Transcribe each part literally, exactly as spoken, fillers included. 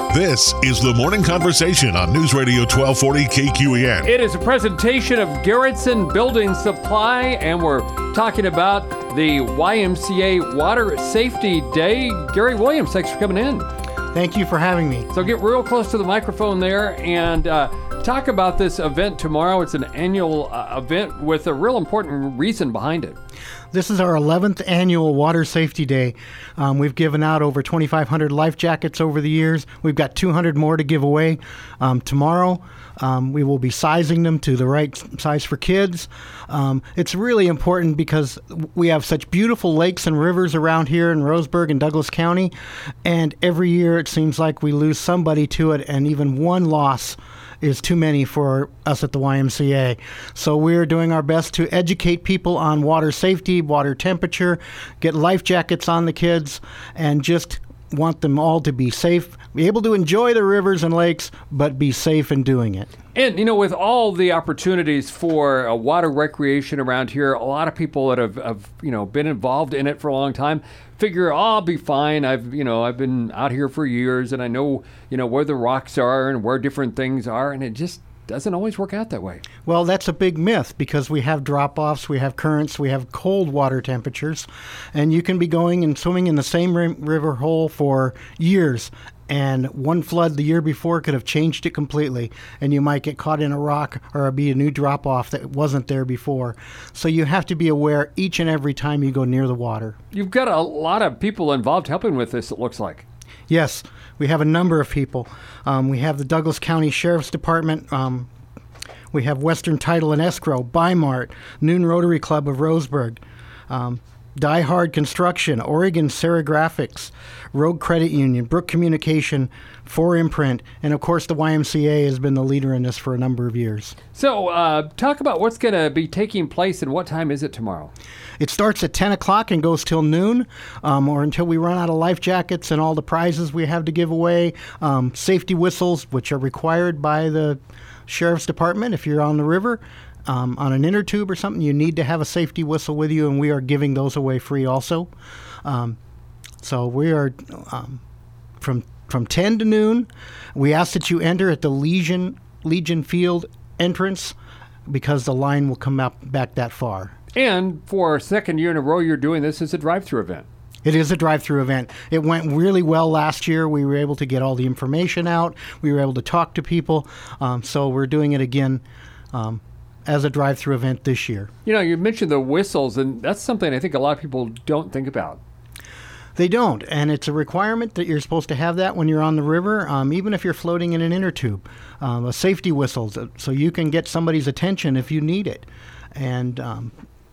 This is the Morning Conversation on News Radio twelve forty K Q E N. It is a presentation of Garrettson Building Supply, and we're talking about the Y M C A Water Safety Day. Gary Williams, thanks for coming in. Thank you for having me. So get real close to the microphone there and uh, talk about this event tomorrow. It's an annual uh, event with a real important reason behind it. This is our eleventh annual Water Safety Day. Um, we've given out over twenty-five hundred life jackets over the years. We've got two hundred more to give away. Um, tomorrow, um, we will be sizing them to the right size for kids. Um, it's really important because we have such beautiful lakes and rivers around here in Roseburg and Douglas County, and every year it seems like we lose somebody to it, and even one loss is too many for us at the Y M C A. So we're doing our best to educate people on water safety, water temperature, get life jackets on the kids, and just want them all to be safe, be able to enjoy the rivers and lakes, but be safe in doing it. And, you know, with all the opportunities for uh, water recreation around here, a lot of people that have, have, you know, been involved in it for a long time figure, oh, I'll be fine. I've, you know, I've been out here for years and I know, you know, where the rocks are and where different things are. And it just doesn't always work out that way. Well, that's a big myth because we have drop-offs, we have currents, we have cold water temperatures, and you can be going and swimming in the same ri- river hole for years. And one flood the year before could have changed it completely, and you might get caught in a rock or be a new drop-off that wasn't there before. So you have to be aware each and every time you go near the water. You've got a lot of people involved helping with this, it looks like. Yes, we have a number of people. Um, we have the Douglas County Sheriff's Department. Um, we have Western Title and Escrow, Bi-Mart, Noon Rotary Club of Roseburg, um, Die Hard Construction, Oregon Serigraphics, Rogue Credit Union, Brook Communication, four Imprint, and of course the Y M C A has been the leader in this for a number of years. So uh, talk about what's going to be taking place and what time is it tomorrow? It starts at ten o'clock and goes till noon, um, or until we run out of life jackets and all the prizes we have to give away. Um, safety whistles, which are required by the Sheriff's Department if you're on the river. Um, on an inner tube or something, you need to have a safety whistle with you, and we are giving those away free also. Um, so we are um, from from ten to noon. We ask that you enter at the Legion Legion Field entrance because the line will come up back that far. And for a second year in a row, you're doing this as a drive-through event. It is a drive-through event. It went really well last year. We were able to get all the information out. We were able to talk to people. Um, so we're doing it again um, as a drive-through event this year. You know, you mentioned the whistles, and that's something I think a lot of people don't think about. They don't, and it's a requirement that you're supposed to have that when you're on the river, um, even if you're floating in an inner tube. Um, a safety whistle, so you can get somebody's attention if you need it. And um,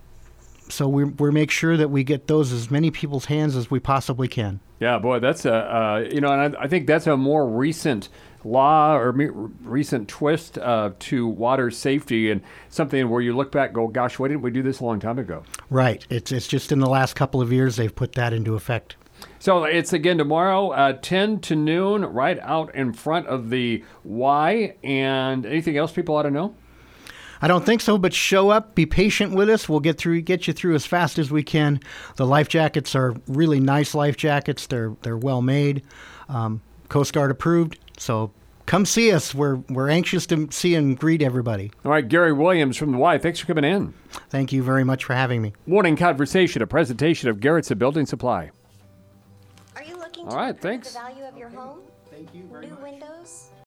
so we we make sure that we get those as many people's hands as we possibly can. Yeah, boy, that's a, uh, you know, and I, I think that's a more recent law or me- recent twist uh, to water safety and something where you look back and go, gosh, why didn't we do this a long time ago? Right. It's it's just in the last couple of years they've put that into effect. So it's again tomorrow, uh, ten to noon, right out in front of the Y. And anything else people ought to know? I don't think so, but show up, be patient with us. We'll get through, get you through as fast as we can. The life jackets are really nice life jackets. They're they're well made, um, Coast Guard approved. So come see us. We're we're anxious to see and greet everybody. All right, Gary Williams from the Y. Thanks for coming in. Thank you very much for having me. Morning Conversation, a presentation of Garrettson Building Supply. Are you looking All to right, improve thanks. the value of your home? Thank you very New much. windows?